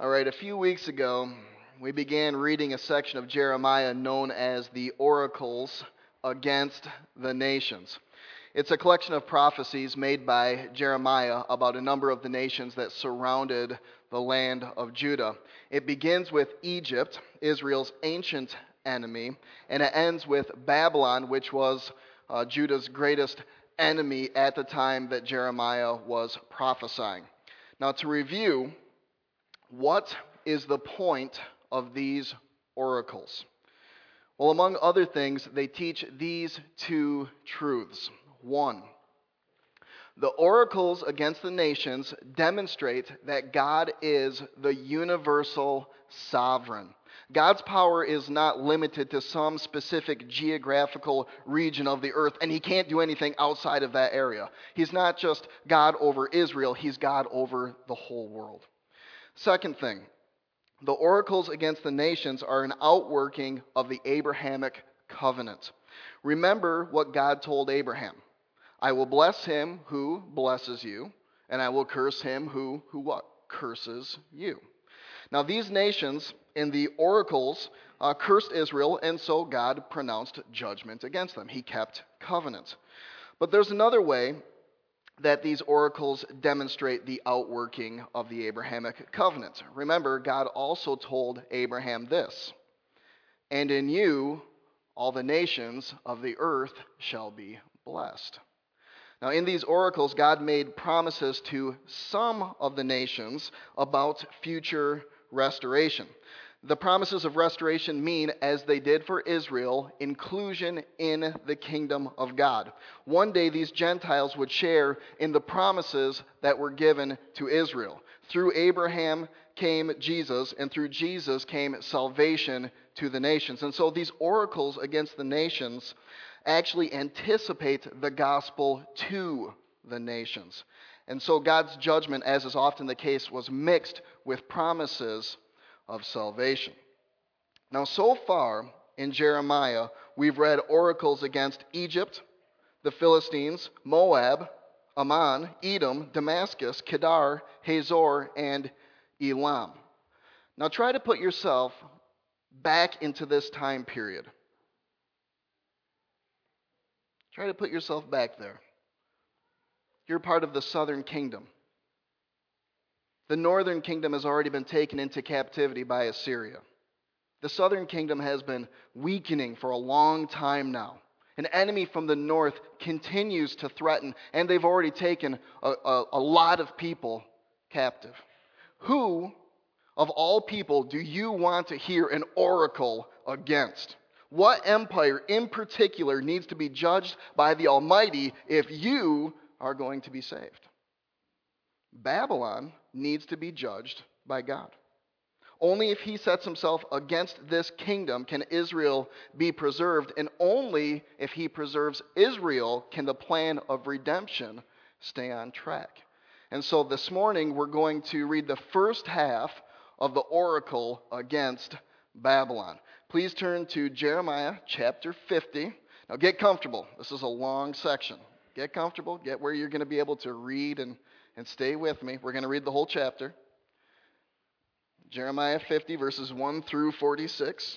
All right, a few weeks ago, we began reading a section of Jeremiah known as the Oracles Against the Nations. It's a collection of prophecies made by Jeremiah about a number of the nations that surrounded the land of Judah. It begins with Egypt, Israel's ancient enemy, and it ends with Babylon, which was Judah's greatest enemy at the time that Jeremiah was prophesying. Now, to review, what is the point of these oracles? Well, among other things, they teach these two truths. One, the oracles against the nations demonstrate that God is the universal sovereign. God's power is not limited to some specific geographical region of the earth, and he can't do anything outside of that area. He's not just God over Israel, he's God over the whole world. Second thing, the oracles against the nations are an outworking of the Abrahamic covenant. Remember what God told Abraham. I will bless him who blesses you, and I will curse him who what? Curses you. Now these nations in the oracles cursed Israel, and so God pronounced judgment against them. He kept covenant. But there's another way that these oracles demonstrate the outworking of the Abrahamic covenant. Remember, God also told Abraham this, and in you all the nations of the earth shall be blessed. Now, in these oracles, God made promises to some of the nations about future restoration. The promises of restoration mean, as they did for Israel, inclusion in the kingdom of God. One day, these Gentiles would share in the promises that were given to Israel. Through Abraham came Jesus, and through Jesus came salvation to the nations. And so these oracles against the nations actually anticipate the gospel to the nations. And so God's judgment, as is often the case, was mixed with promises of salvation. Now, so far in Jeremiah, we've read oracles against Egypt, the Philistines, Moab, Ammon, Edom, Damascus, Kedar, Hazor, and Elam. Now, try to put yourself back into this time period. Try to put yourself back there. You're part of the southern kingdom. The northern kingdom has already been taken into captivity by Assyria. The southern kingdom has been weakening for a long time now. An enemy from the north continues to threaten, and they've already taken a lot of people captive. Who, of all people, do you want to hear an oracle against? What empire in particular needs to be judged by the Almighty if you are going to be saved? Babylon needs to be judged by God. Only if he sets himself against this kingdom can Israel be preserved, and only if he preserves Israel can the plan of redemption stay on track. And so this morning we're going to read the first half of the oracle against Babylon. Please turn to Jeremiah chapter 50. Now get comfortable. This is a long section. Get comfortable. Get where you're going to be able to read and stay with me. We're going to read the whole chapter. Jeremiah 50, verses 1 through 46.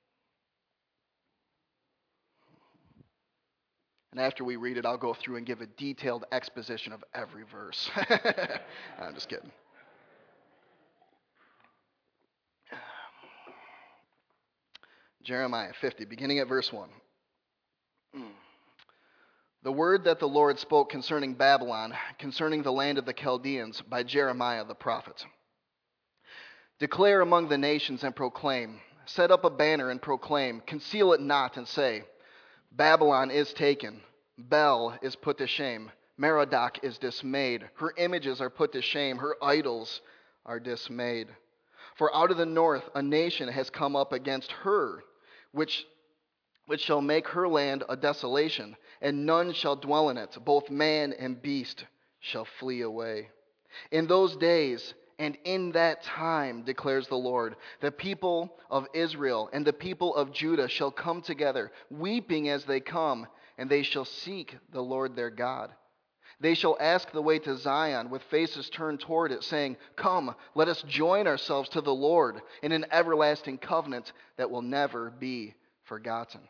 And after we read it, I'll go through and give a detailed exposition of every verse. I'm just kidding. Jeremiah 50, beginning at verse 1. The word that the Lord spoke concerning Babylon, concerning the land of the Chaldeans, by Jeremiah the prophet. Declare among the nations and proclaim. Set up a banner and proclaim. Conceal it not and say, Babylon is taken. Bel is put to shame. Merodach is dismayed. Her images are put to shame. Her idols are dismayed. For out of the north a nation has come up against her, which shall make her land a desolation, and none shall dwell in it. Both man and beast shall flee away. In those days and in that time, declares the Lord, the people of Israel and the people of Judah shall come together, weeping as they come, and they shall seek the Lord their God. They shall ask the way to Zion with faces turned toward it, saying, Come, let us join ourselves to the Lord in an everlasting covenant that will never be forgotten.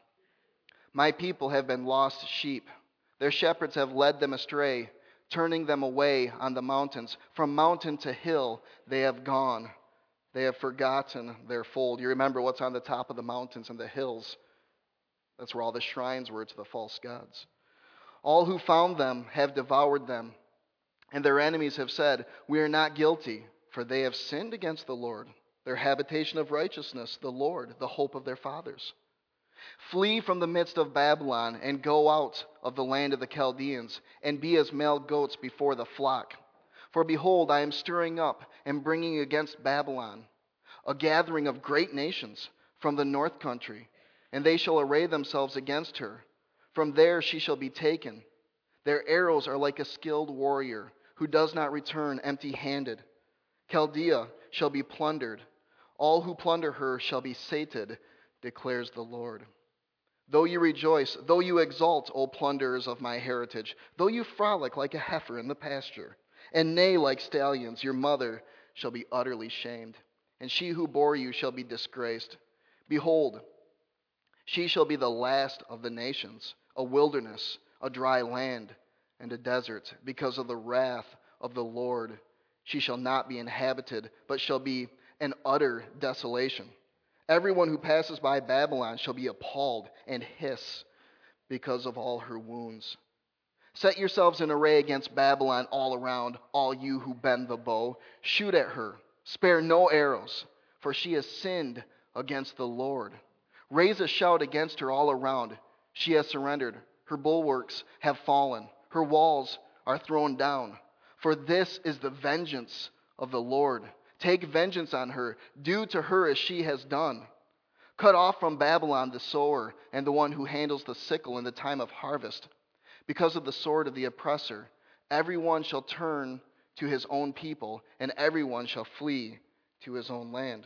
My people have been lost sheep. Their shepherds have led them astray, turning them away on the mountains. From mountain to hill they have gone. They have forgotten their fold. You remember what's on the top of the mountains and the hills. That's where all the shrines were to the false gods. All who found them have devoured them, and their enemies have said, We are not guilty, for they have sinned against the Lord, their habitation of righteousness, the Lord, the hope of their fathers. Flee from the midst of Babylon, and go out of the land of the Chaldeans, and be as male goats before the flock. For behold, I am stirring up and bringing against Babylon a gathering of great nations from the north country, and they shall array themselves against her. From there she shall be taken. Their arrows are like a skilled warrior who does not return empty-handed. Chaldea shall be plundered. All who plunder her shall be sated, declares the Lord. Though you rejoice, though you exult, O plunderers of my heritage, though you frolic like a heifer in the pasture, and neigh like stallions, your mother shall be utterly shamed, and she who bore you shall be disgraced. Behold, she shall be the last of the nations, a wilderness, a dry land, and a desert, because of the wrath of the Lord. She shall not be inhabited, but shall be an utter desolation. Everyone who passes by Babylon shall be appalled and hiss because of all her wounds. Set yourselves in array against Babylon all around, all you who bend the bow. Shoot at her, spare no arrows, for she has sinned against the Lord. Raise a shout against her all around. She has surrendered. Her bulwarks have fallen. Her walls are thrown down. For this is the vengeance of the Lord. Take vengeance on her. Do to her as she has done. Cut off from Babylon the sower and the one who handles the sickle in the time of harvest. Because of the sword of the oppressor, everyone shall turn to his own people, and everyone shall flee to his own land.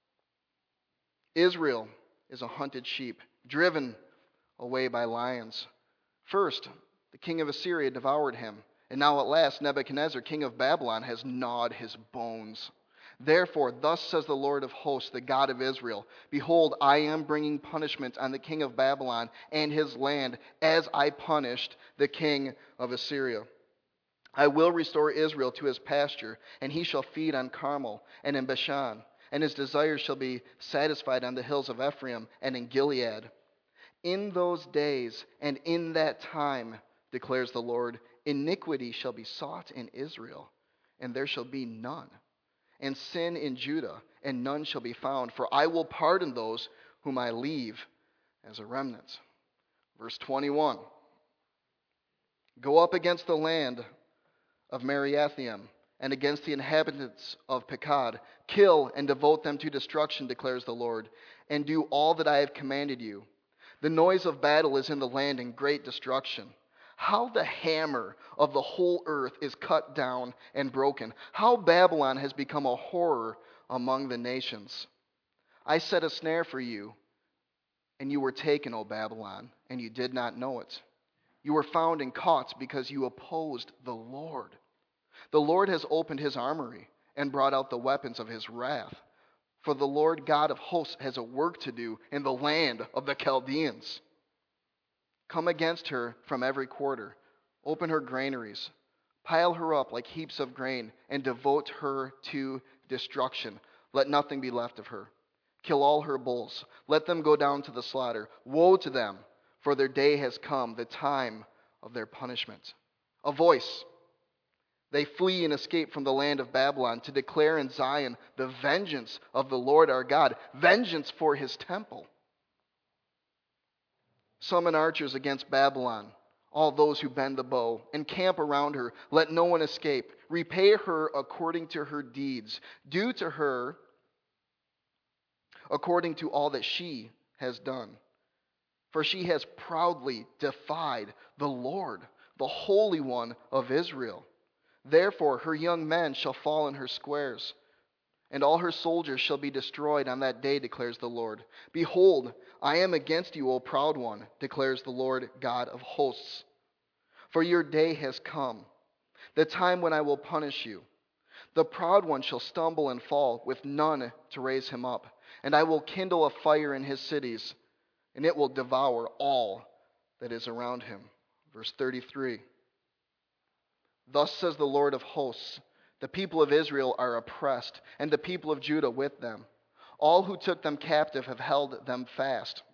Israel is a hunted sheep, driven away by lions. First, the king of Assyria devoured him, and now at last Nebuchadnezzar, king of Babylon, has gnawed his bones. Therefore, thus says the Lord of hosts, the God of Israel, Behold, I am bringing punishment on the king of Babylon and his land, as I punished the king of Assyria. I will restore Israel to his pasture, and he shall feed on Carmel and in Bashan, and his desires shall be satisfied on the hills of Ephraim and in Gilead. In those days and in that time, declares the Lord, iniquity shall be sought in Israel, and there shall be none, and sin in Judah, and none shall be found, for I will pardon those whom I leave as a remnant. Verse 21, Go up against the land of Mariathaim, and against the inhabitants of Pekod. Kill and devote them to destruction, declares the Lord, and do all that I have commanded you. The noise of battle is in the land and great destruction. How the hammer of the whole earth is cut down and broken. How Babylon has become a horror among the nations. I set a snare for you, and you were taken, O Babylon, and you did not know it. You were found and caught because you opposed the Lord. The Lord has opened his armory and brought out the weapons of his wrath. For the Lord God of hosts has a work to do in the land of the Chaldeans. Come against her from every quarter. Open her granaries. Pile her up like heaps of grain and devote her to destruction. Let nothing be left of her. Kill all her bulls. Let them go down to the slaughter. Woe to them, for their day has come, the time of their punishment. A voice. They flee and escape from the land of Babylon to declare in Zion the vengeance of the Lord our God, vengeance for his temple. Summon archers against Babylon, all those who bend the bow, and camp around her. Let no one escape. Repay her according to her deeds. Do to her according to all that she has done. For she has proudly defied the Lord, the Holy One of Israel. Therefore her young men shall fall in her squares, and all her soldiers shall be destroyed on that day, declares the Lord. Behold, I am against you, O proud one, declares the Lord God of hosts. For your day has come, the time when I will punish you. The proud one shall stumble and fall, with none to raise him up. And I will kindle a fire in his cities, and it will devour all that is around him. Verse 33. Thus says the Lord of hosts, the people of Israel are oppressed, and the people of Judah with them. All who took them captive have held them fast.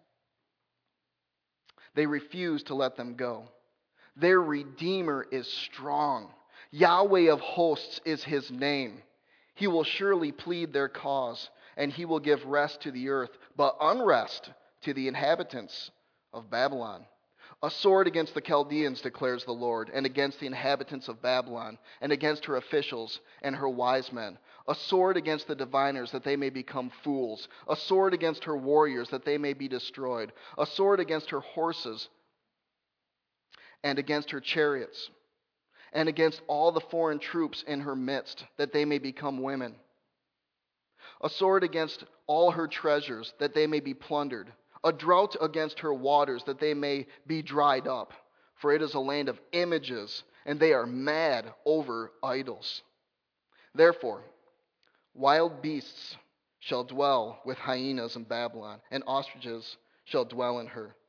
They refuse to let them go. Their Redeemer is strong. Yahweh of hosts is his name. He will surely plead their cause, and he will give rest to the earth, but unrest to the inhabitants of Babylon. A sword against the Chaldeans, declares the Lord, and against the inhabitants of Babylon, and against her officials and her wise men. A sword against the diviners, that they may become fools. A sword against her warriors, that they may be destroyed. A sword against her horses, and against her chariots, and against all the foreign troops in her midst, that they may become women. A sword against all her treasures, that they may be plundered. A drought against her waters, that they may be dried up. For it is a land of images, and they are mad over idols. Therefore, wild beasts shall dwell with hyenas in Babylon, and ostriches shall dwell in her.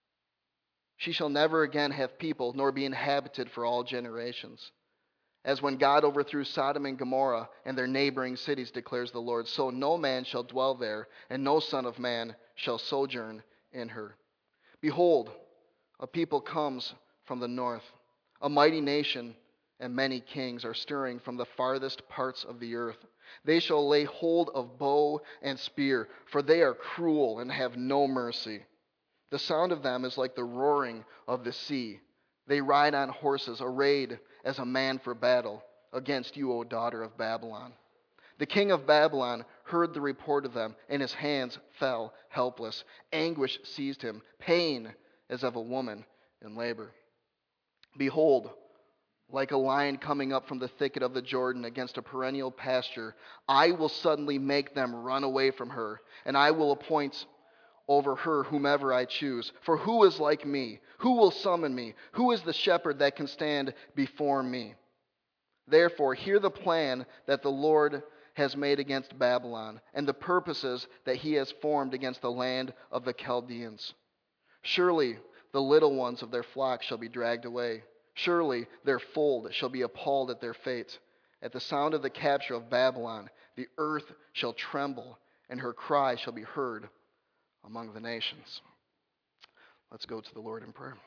She shall never again have people, nor be inhabited for all generations. As when God overthrew Sodom and Gomorrah and their neighboring cities, declares the Lord, so no man shall dwell there, and no son of man shall sojourn in her. Behold, a people comes from the north. A mighty nation and many kings are stirring from the farthest parts of the earth. They shall lay hold of bow and spear, for they are cruel and have no mercy. The sound of them is like the roaring of the sea. They ride on horses, arrayed as a man for battle, against you, O daughter of Babylon. The king of Babylon heard the report of them, and his hands fell helpless. Anguish seized him, pain as of a woman in labor. Behold, like a lion coming up from the thicket of the Jordan against a perennial pasture, I will suddenly make them run away from her, and I will appoint over her whomever I choose. For who is like me? Who will summon me? Who is the shepherd that can stand before me? Therefore, hear the plan that the Lord has made against Babylon, and the purposes that he has formed against the land of the Chaldeans. Surely the little ones of their flock shall be dragged away. Surely their fold shall be appalled at their fate. At the sound of the capture of Babylon, the earth shall tremble, and her cry shall be heard among the nations. Let's go to the Lord in prayer.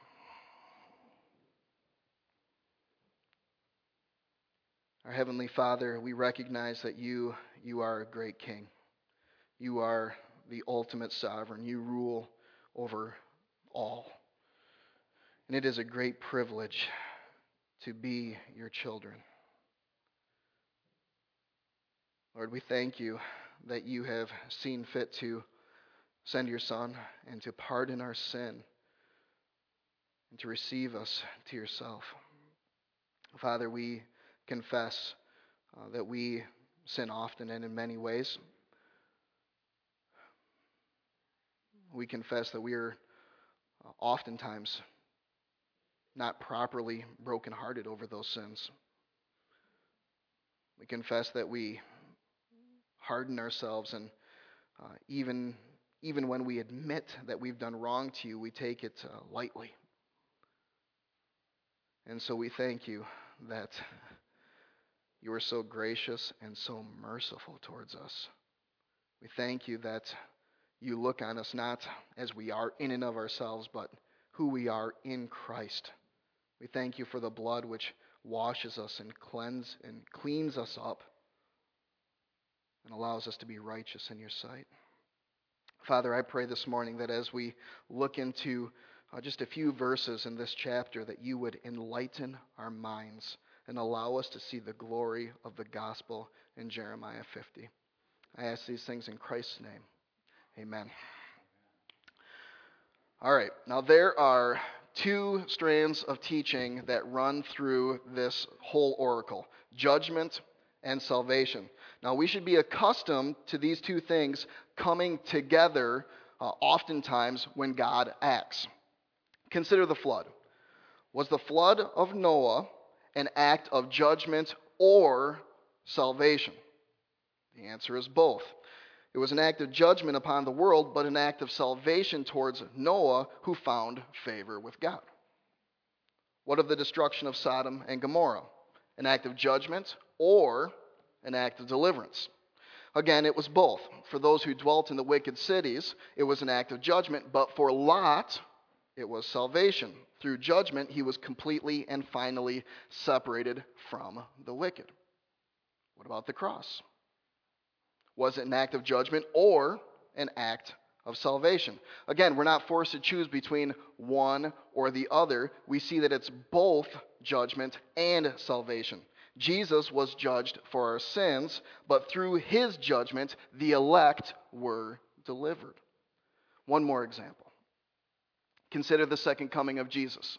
Our Heavenly Father, we recognize that you are a great King. You are the ultimate sovereign. You rule over all. And it is a great privilege to be your children. Lord, we thank you that you have seen fit to send your Son and to pardon our sin and to receive us to yourself. Father, we confess that we sin often and in many ways. We confess that we are oftentimes not properly brokenhearted over those sins. We confess that we harden ourselves, and even when we admit that we've done wrong to you, we take it lightly. And so we thank you that you are so gracious and so merciful towards us. We thank you that you look on us not as we are in and of ourselves, but who we are in Christ. We thank you for the blood which washes us and cleans us up and allows us to be righteous in your sight. Father, I pray this morning that as we look into just a few verses in this chapter, that you would enlighten our minds and allow us to see the glory of the gospel in Jeremiah 50. I ask these things in Christ's name. Amen. All right, now there are two strands of teaching that run through this whole oracle: judgment and salvation. Now, we should be accustomed to these two things coming together oftentimes when God acts. Consider the flood. Was the flood of Noah an act of judgment or salvation? The answer is both. It was an act of judgment upon the world, but an act of salvation towards Noah, who found favor with God. What of the destruction of Sodom and Gomorrah? An act of judgment or an act of deliverance? Again, it was both. For those who dwelt in the wicked cities, it was an act of judgment, but for Lot, it was salvation. Through judgment, he was completely and finally separated from the wicked. What about the cross? Was it an act of judgment or an act of salvation? Again, we're not forced to choose between one or the other. We see that it's both judgment and salvation. Jesus was judged for our sins, but through his judgment, the elect were delivered. One more example. Consider the second coming of Jesus.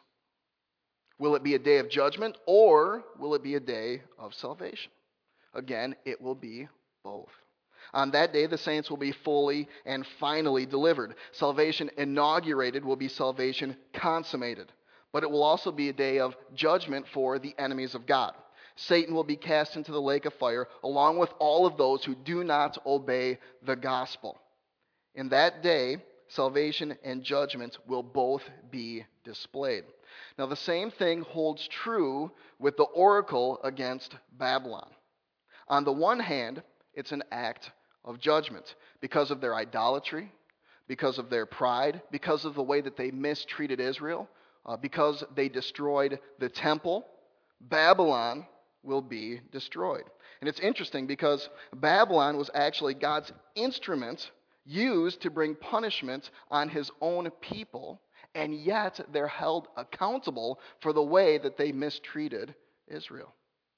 Will it be a day of judgment or will it be a day of salvation? Again, it will be both. On that day, the saints will be fully and finally delivered. Salvation inaugurated will be salvation consummated. But it will also be a day of judgment for the enemies of God. Satan will be cast into the lake of fire, along with all of those who do not obey the gospel. In that day, salvation and judgment will both be displayed. Now, the same thing holds true with the oracle against Babylon. On the one hand, it's an act of judgment because of their idolatry, because of their pride, because of the way that they mistreated Israel, because they destroyed the temple. Babylon will be destroyed. And it's interesting because Babylon was actually God's instrument used to bring punishment on his own people, and yet they're held accountable for the way that they mistreated Israel.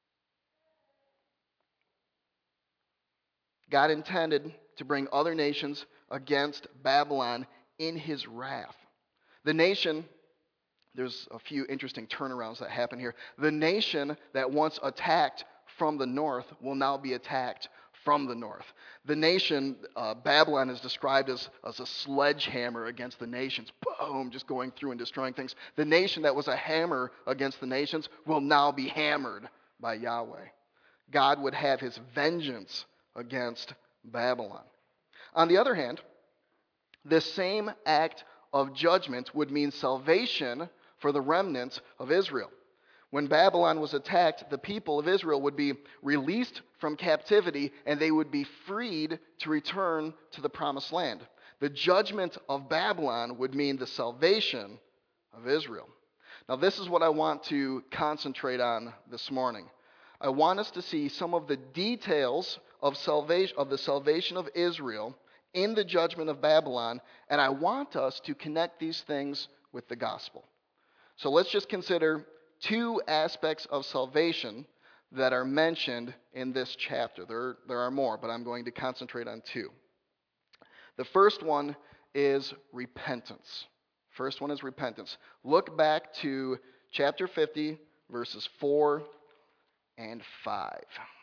God intended to bring other nations against Babylon in his wrath. The nation, there's a few interesting turnarounds that happen here. The nation that once attacked from the north will now be attacked from the north. The nation, Babylon, is described as a sledgehammer against the nations. Boom, just going through and destroying things. The nation that was a hammer against the nations will now be hammered by Yahweh. God would have his vengeance against Babylon. On the other hand, this same act of judgment would mean salvation for the remnant of Israel. When Babylon was attacked, the people of Israel would be released from captivity and they would be freed to return to the promised land. The judgment of Babylon would mean the salvation of Israel. Now, this is what I want to concentrate on this morning. I want us to see some of the details of the salvation of Israel in the judgment of Babylon, and I want us to connect these things with the gospel. So let's just consider two aspects of salvation that are mentioned in this chapter. There are more, but I'm going to concentrate on two. The first one is repentance. First one is repentance. Look back to chapter 50, verses 4 and 5.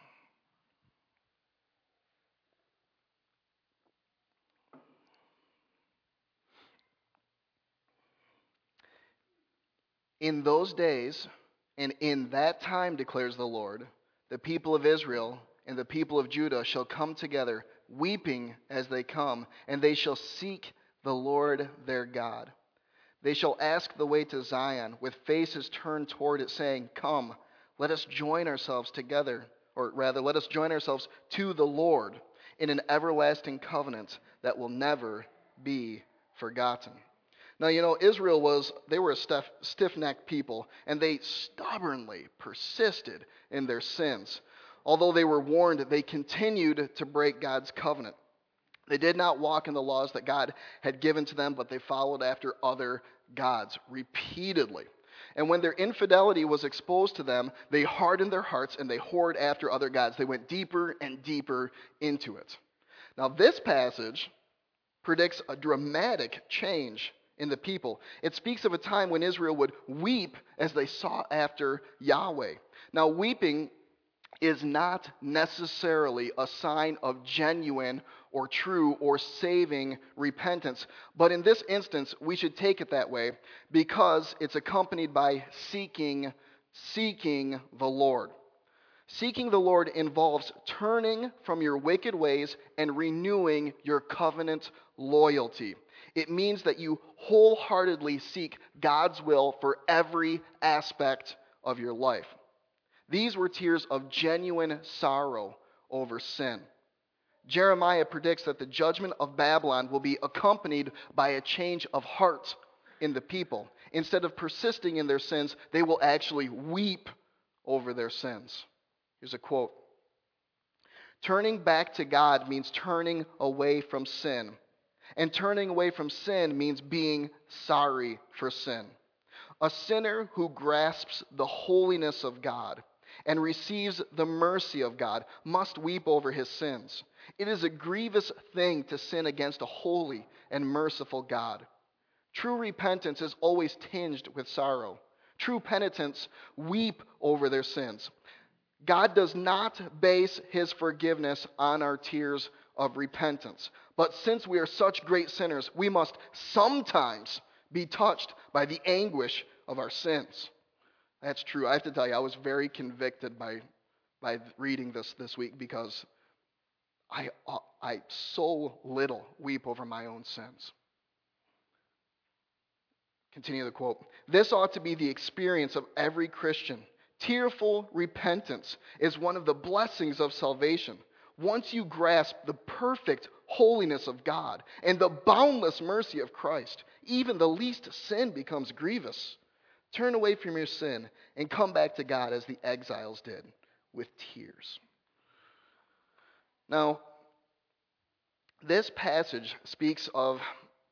In those days and in that time, declares the Lord, the people of Israel and the people of Judah shall come together, weeping as they come, and they shall seek the Lord their God. They shall ask the way to Zion, with faces turned toward it, saying, Come, let us join ourselves together, or rather, let us join ourselves to the Lord in an everlasting covenant that will never be forgotten. Now, you know, they were a stiff-necked people, and they stubbornly persisted in their sins. Although they were warned, they continued to break God's covenant. They did not walk in the laws that God had given to them, but they followed after other gods repeatedly. And when their infidelity was exposed to them, they hardened their hearts and they whored after other gods. They went deeper and deeper into it. Now, this passage predicts a dramatic change in the people. It speaks of a time when Israel would weep as they sought after Yahweh. Now, weeping is not necessarily a sign of genuine or true or saving repentance. But in this instance, we should take it that way because it's accompanied by seeking seeking the Lord. Seeking the Lord involves turning from your wicked ways and renewing your covenant loyalty. It means that you wholeheartedly seek God's will for every aspect of your life. These were tears of genuine sorrow over sin. Jeremiah predicts that the judgment of Babylon will be accompanied by a change of heart in the people. Instead of persisting in their sins, they will actually weep over their sins. Here's a quote. Turning back to God means turning away from sin. And turning away from sin means being sorry for sin. A sinner who grasps the holiness of God and receives the mercy of God must weep over his sins. It is a grievous thing to sin against a holy and merciful God. True repentance is always tinged with sorrow. True penitents weep over their sins. God does not base his forgiveness on our tears of repentance. But since we are such great sinners, we must sometimes be touched by the anguish of our sins. That's true. I have to tell you, I was very convicted by reading this week because I so little weep over my own sins. Continue the quote. This ought to be the experience of every Christian. Tearful repentance is one of the blessings of salvation. Once you grasp the perfect holiness of God and the boundless mercy of Christ, even the least sin becomes grievous. Turn away from your sin and come back to God as the exiles did, with tears. Now, this passage speaks of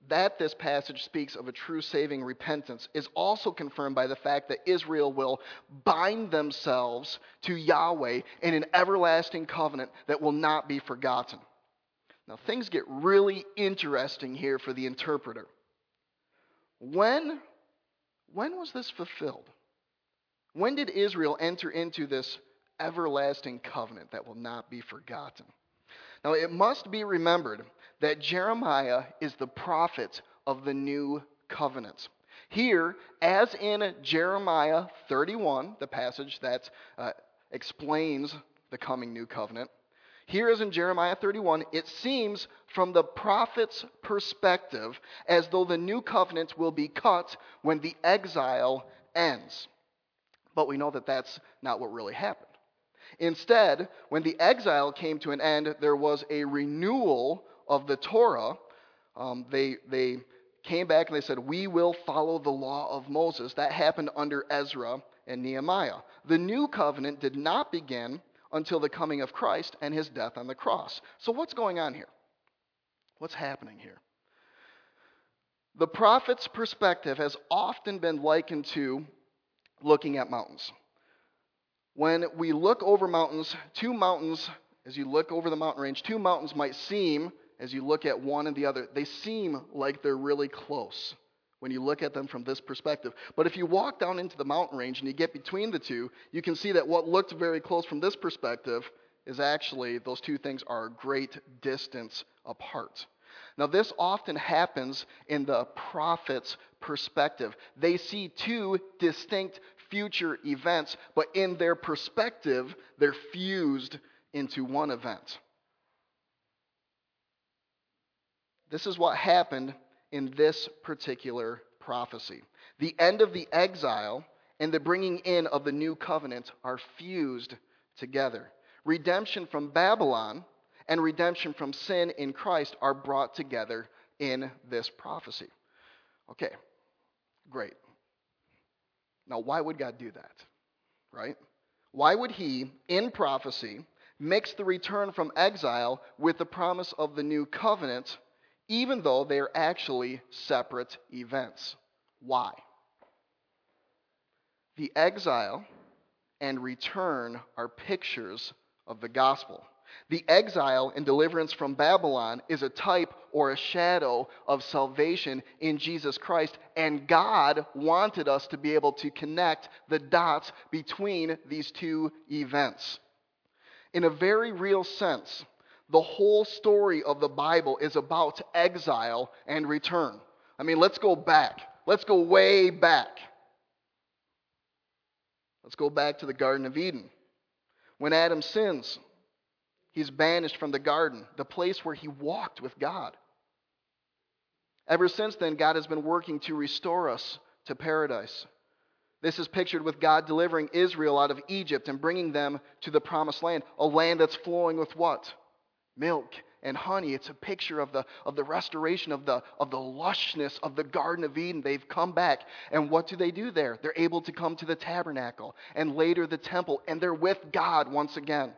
a true saving repentance is also confirmed by the fact that Israel will bind themselves to Yahweh in an everlasting covenant that will not be forgotten. Now, things get really interesting here for the interpreter. When was this fulfilled? When did Israel enter into this everlasting covenant that will not be forgotten? Now, it must be remembered that Jeremiah is the prophet of the new covenant. Here, as in Jeremiah 31, the passage that explains the coming new covenant, here as in Jeremiah 31, it seems from the prophet's perspective as though the new covenant will be cut when the exile ends. But we know that that's not what really happened. Instead, when the exile came to an end, there was a renewal of the Torah. They came back and they said, we will follow the law of Moses. That happened under Ezra and Nehemiah. The new covenant did not begin until the coming of Christ and his death on the cross. So what's going on here? What's happening here? The prophet's perspective has often been likened to looking at mountains. When we look over mountains, two mountains, as you look over the mountain range, two mountains might seem, as you look at one and the other, they seem like they're really close when you look at them from this perspective. But if you walk down into the mountain range and you get between the two, you can see that what looked very close from this perspective is actually, those two things are a great distance apart. Now, this often happens in the prophet's perspective. They see two distinct future events, but in their perspective, they're fused into one event. This is what happened in this particular prophecy. The end of the exile and the bringing in of the new covenant are fused together. Redemption from Babylon and redemption from sin in Christ are brought together in this prophecy. Okay, great. Now, why would God do that? Right? Why would he, in prophecy, mix the return from exile with the promise of the new covenant, even though they are actually separate events? Why? The exile and return are pictures of the gospel. The exile and deliverance from Babylon is a type or a shadow of salvation in Jesus Christ, and God wanted us to be able to connect the dots between these two events. In a very real sense, the whole story of the Bible is about exile and return. I mean, let's go back. Let's go way back. Let's go back to the Garden of Eden. When Adam sins, he's banished from the garden, the place where he walked with God. Ever since then, God has been working to restore us to paradise. This is pictured with God delivering Israel out of Egypt and bringing them to the promised land, a land that's flowing with what? Milk and honey. It's a picture of the restoration of the lushness of the Garden of Eden. They've come back, and what do they do there? They're able to come to the tabernacle and later the temple, and they're with God once again.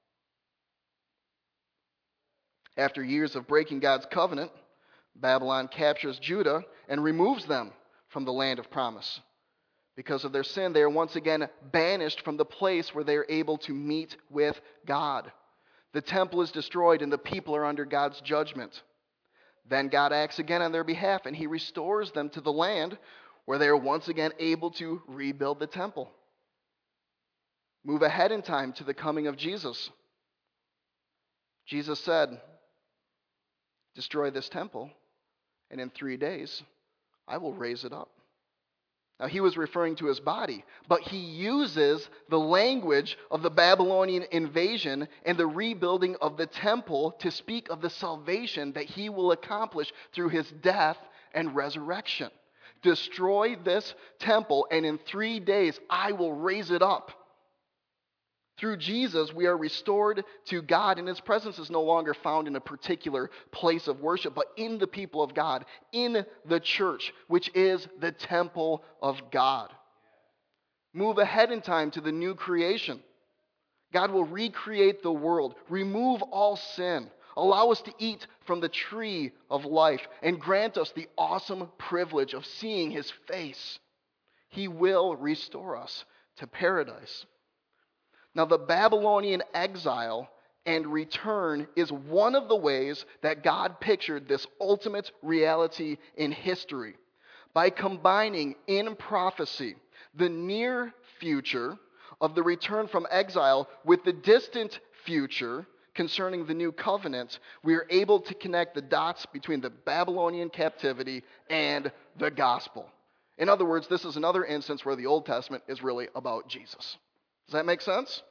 After years of breaking God's covenant, Babylon captures Judah and removes them from the land of promise. Because of their sin, they are once again banished from the place where they are able to meet with God. The temple is destroyed and the people are under God's judgment. Then God acts again on their behalf and he restores them to the land where they are once again able to rebuild the temple. Move ahead in time to the coming of Jesus. Jesus said, "Destroy this temple, and in 3 days I will raise it up." Now, he was referring to his body, but he uses the language of the Babylonian invasion and the rebuilding of the temple to speak of the salvation that he will accomplish through his death and resurrection. Destroy this temple, and in 3 days I will raise it up. Through Jesus, we are restored to God, and his presence is no longer found in a particular place of worship, but in the people of God, in the church, which is the temple of God. Move ahead in time to the new creation. God will recreate the world, remove all sin, allow us to eat from the tree of life, and grant us the awesome privilege of seeing his face. He will restore us to paradise. Now, the Babylonian exile and return is one of the ways that God pictured this ultimate reality in history by combining in prophecy the near future of the return from exile with the distant future concerning the new covenant. We are able to connect the dots between the Babylonian captivity and the gospel. In other words, this is another instance where the Old Testament is really about Jesus. Does that make sense?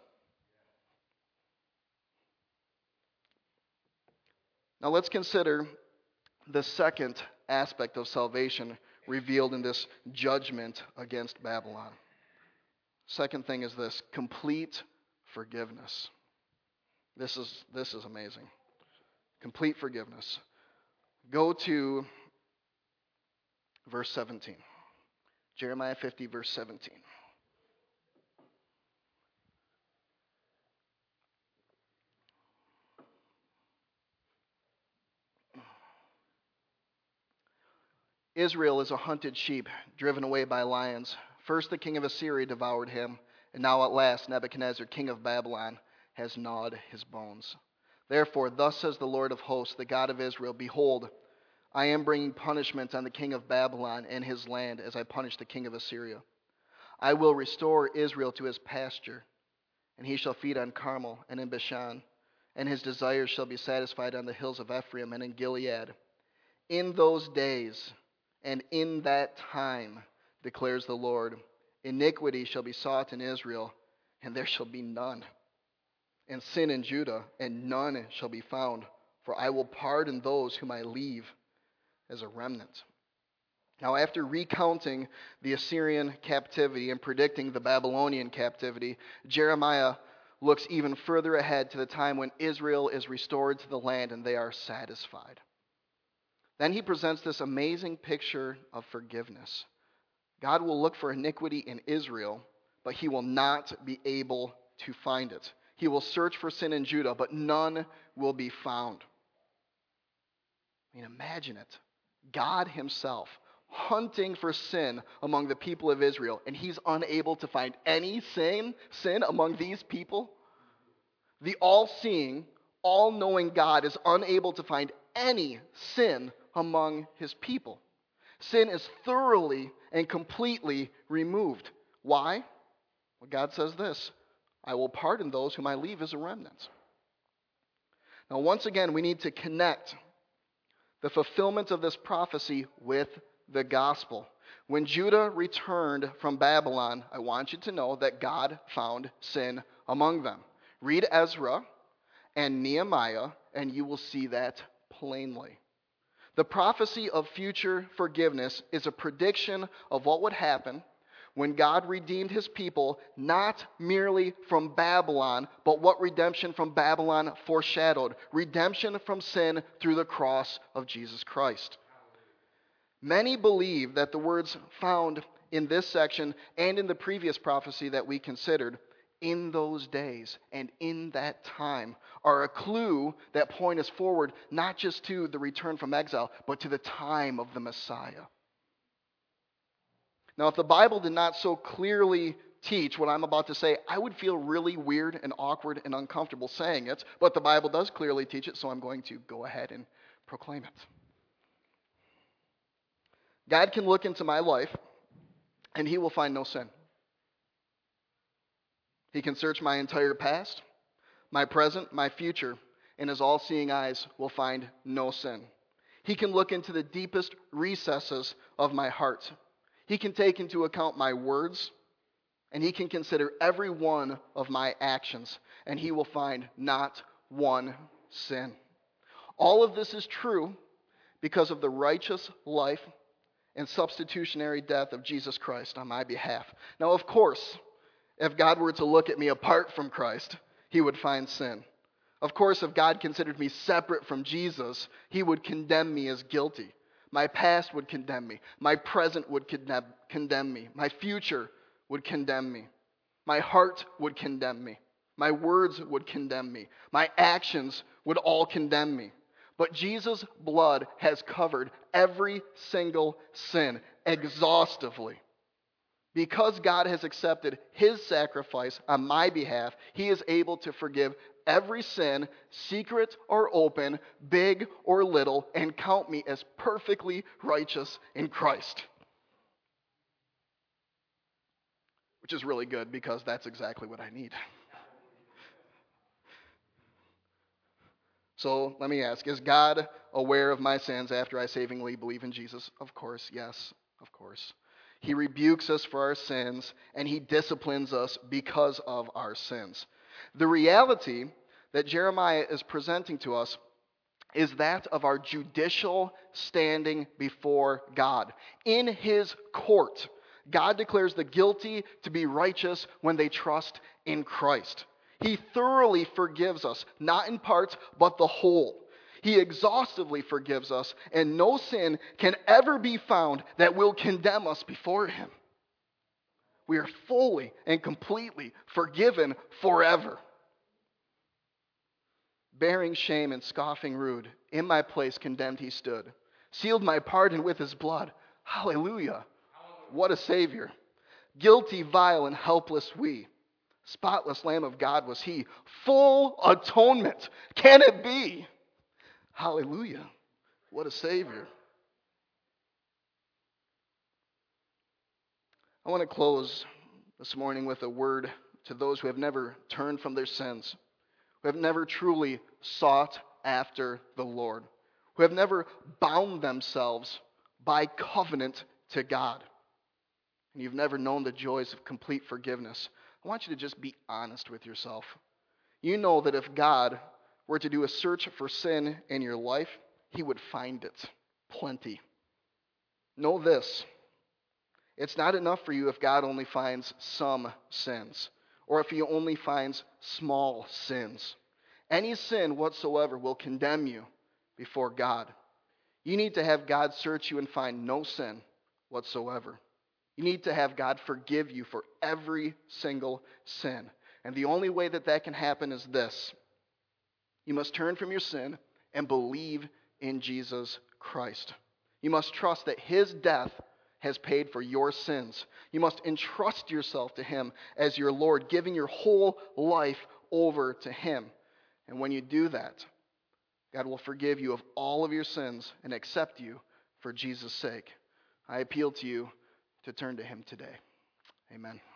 Now let's consider the second aspect of salvation revealed in this judgment against Babylon. Second thing is this: complete forgiveness. This is amazing. Complete forgiveness. Go to verse 17. Jeremiah 50, verse 17. Israel is a hunted sheep, driven away by lions. First the king of Assyria devoured him, and now at last Nebuchadnezzar, king of Babylon, has gnawed his bones. Therefore, thus says the Lord of hosts, the God of Israel, behold, I am bringing punishment on the king of Babylon and his land as I punished the king of Assyria. I will restore Israel to his pasture, and he shall feed on Carmel and in Bashan, and his desires shall be satisfied on the hills of Ephraim and in Gilead. In those days and in that time, declares the Lord, iniquity shall be sought in Israel, and there shall be none, and sin in Judah, and none shall be found, for I will pardon those whom I leave as a remnant. Now, after recounting the Assyrian captivity and predicting the Babylonian captivity, Jeremiah looks even further ahead to the time when Israel is restored to the land and they are satisfied. Then he presents this amazing picture of forgiveness. God will look for iniquity in Israel, but he will not be able to find it. He will search for sin in Judah, but none will be found. I mean, imagine it. God himself hunting for sin among the people of Israel, and he's unable to find any sin among these people. The all-seeing, all-knowing God is unable to find any sin among his people. Sin is thoroughly and completely removed. Why? Well, God says this: I will pardon those whom I leave as a remnant. Now, once again, we need to connect the fulfillment of this prophecy with the gospel. When Judah returned from Babylon, I want you to know that God found sin among them. Read Ezra and Nehemiah, and you will see that plainly. The prophecy of future forgiveness is a prediction of what would happen when God redeemed his people, not merely from Babylon, but what redemption from Babylon foreshadowed: redemption from sin through the cross of Jesus Christ. Many believe that the words found in this section and in the previous prophecy that we considered, in those days and in that time, are a clue that point us forward not just to the return from exile, but to the time of the Messiah. Now, if the Bible did not so clearly teach what I'm about to say, I would feel really weird and awkward and uncomfortable saying it, but the Bible does clearly teach it, so I'm going to go ahead and proclaim it. God can look into my life, and he will find no sin. He can search my entire past, my present, my future, and his all-seeing eyes will find no sin. He can look into the deepest recesses of my heart. He can take into account my words, and he can consider every one of my actions, and he will find not one sin. All of this is true because of the righteous life and substitutionary death of Jesus Christ on my behalf. Now, of course, if God were to look at me apart from Christ, he would find sin. Of course, if God considered me separate from Jesus, he would condemn me as guilty. My past would condemn me. My present would condemn me. My future would condemn me. My heart would condemn me. My words would condemn me. My actions would all condemn me. But Jesus' blood has covered every single sin exhaustively. Because God has accepted his sacrifice on my behalf, he is able to forgive every sin, secret or open, big or little, and count me as perfectly righteous in Christ. Which is really good because that's exactly what I need. So let me ask, is God aware of my sins after I savingly believe in Jesus? Of course, yes, of course. He rebukes us for our sins, and he disciplines us because of our sins. The reality that Jeremiah is presenting to us is that of our judicial standing before God. In his court, God declares the guilty to be righteous when they trust in Christ. He thoroughly forgives us, not in part, but the whole. He exhaustively forgives us, and no sin can ever be found that will condemn us before him. We are fully and completely forgiven forever. Bearing shame and scoffing rude, in my place condemned he stood. Sealed my pardon with his blood. Hallelujah. What a Savior. Guilty, vile, and helpless we. Spotless Lamb of God was he. Full atonement. Can it be? Hallelujah. What a Savior. I want to close this morning with a word to those who have never turned from their sins, who have never truly sought after the Lord, who have never bound themselves by covenant to God, and you've never known the joys of complete forgiveness. I want you to just be honest with yourself. You know that if God were to do a search for sin in your life, he would find it plenty. Know this: it's not enough for you if God only finds some sins, or if he only finds small sins. Any sin whatsoever will condemn you before God. You need to have God search you and find no sin whatsoever. You need to have God forgive you for every single sin. And the only way that that can happen is this: you must turn from your sin and believe in Jesus Christ. You must trust that his death has paid for your sins. You must entrust yourself to him as your Lord, giving your whole life over to him. And when you do that, God will forgive you of all of your sins and accept you for Jesus' sake. I appeal to you to turn to him today. Amen.